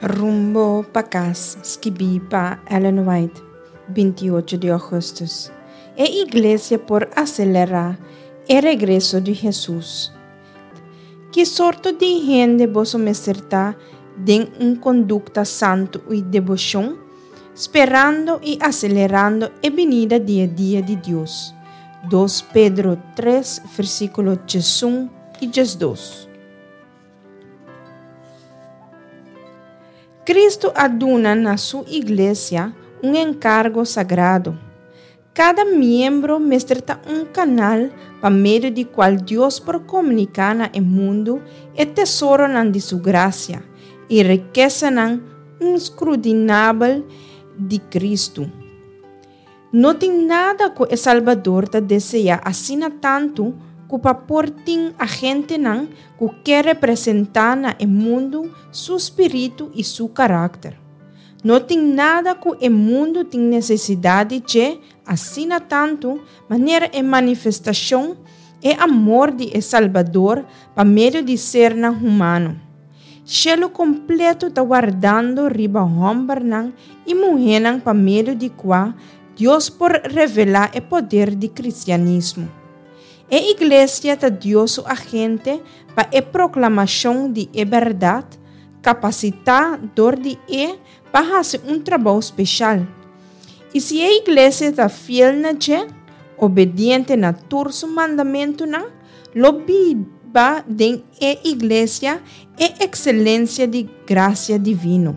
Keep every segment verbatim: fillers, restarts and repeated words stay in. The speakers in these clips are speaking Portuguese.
rumbo para casa, escrevi para Ellen White, vinte e oito de agosto. E a igreja por acelerar o regresso de Jesus. Que sorte de gente você me acertar de uma conduta santo e devoção, esperando e acelerando a venida dia a dia de Deus. dois Pedro três, versículo um e dois. Cristo aduna na sua igreja um encargo sagrado. Cada membro mestreta um canal para meio de qual Deus por comunicar no mundo o tesouro de sua graça e riqueza inscrutinável de Cristo. Não tem nada que o Salvador te deseja assim tanto que para portar a gente não que quer representar no mundo seu espírito e seu caráter. Não tem nada que o mundo tem necessidade de, assim tanto, maneira e manifestação e amor de El Salvador para meio de ser humano. Chelo completo está guardando riba homem e mulher para meio de qual Deus por revelar o poder do cristianismo. A igreja está Deus a gente para a proclamação de a verdade, capacitador de e para fazer um trabalho especial. E se a igreja está fiel na gente, obediente na todo mandamento, lo viva de a igreja é excelência de graça divina.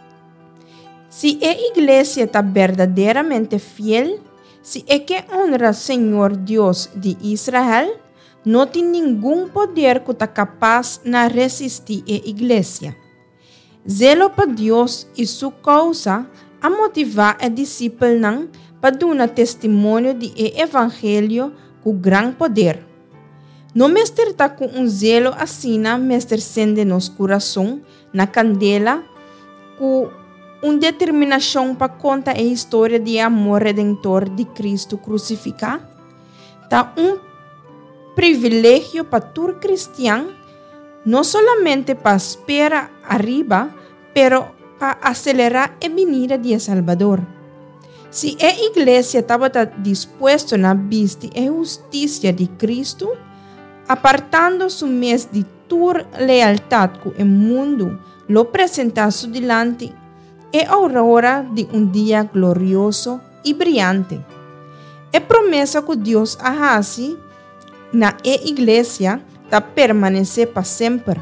Se a igreja está verdadeiramente fiel, se é que honra o Senhor Deus de Israel, não tem nenhum poder que está capaz de resistir a igreja. Zelo para Deus e sua causa a motivar a discípulos para dar testemunho de o evangelho com grande poder. Não mestre está com um zelo assim, mestre sende nos coração, na candela, com uma determinação para contar a história de amor redentor de Cristo crucificado. Está um privilégio para todo cristão, não somente para esperar arriba, pero para acelerar a venida de Salvador. Se a igreja estava disposta a vestir a justiça de Cristo, apartando su mês de toda lealdade com o mundo, lo apresentasse delante é a aurora de um dia glorioso e brilhante. É promessa que Deus hace na igreja para permanecer para sempre.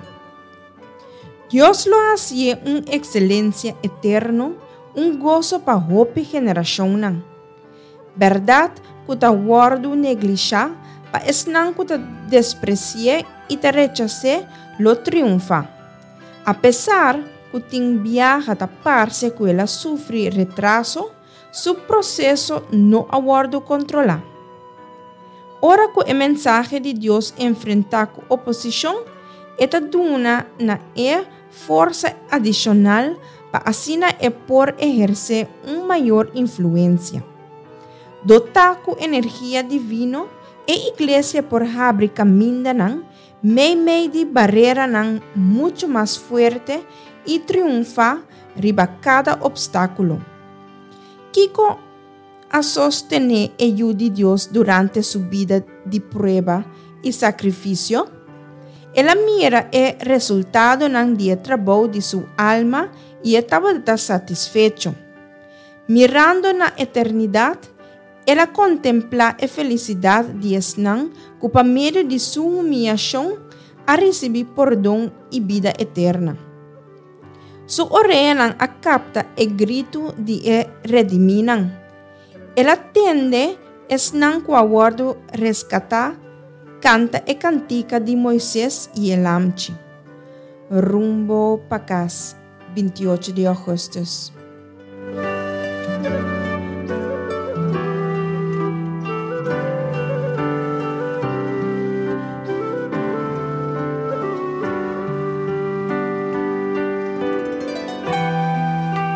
Deus lo hace uma excelência eterna, um gozo para a geração. Verdade que ta guardo neglijar, para esnan que ta desprecie e ta rechace, lo triunfa. Apesar que tem viaja a parse que ela sofre retraso, seu processo não aguardo controlar. Ora que o mensagem de Deus enfrenta com oposição, esta duna na é força adicional para assim é por exercer uma maior influência. Dotar com energia divina, a igreja por abrir caminho nan, meio meio de barreira nan muito mais forte e triunfar riba cada obstáculo. Kiko a sostener a ajuda de Deus durante sua vida de prueba e sacrifício, ela mira o resultado ng dia trabalho de sua alma e estava satisfeito. Mirando na eternidade, ela contempla a felicidade de esnan que por meio de sua humilhação a receber perdão e vida eterna. Sua orelha a capta o grito de rediminan. Ela tende esnan que aguardo rescatar, canta a cantica de Moisés e Elamchi. Rumbo para casa, vinte e oito de agosto.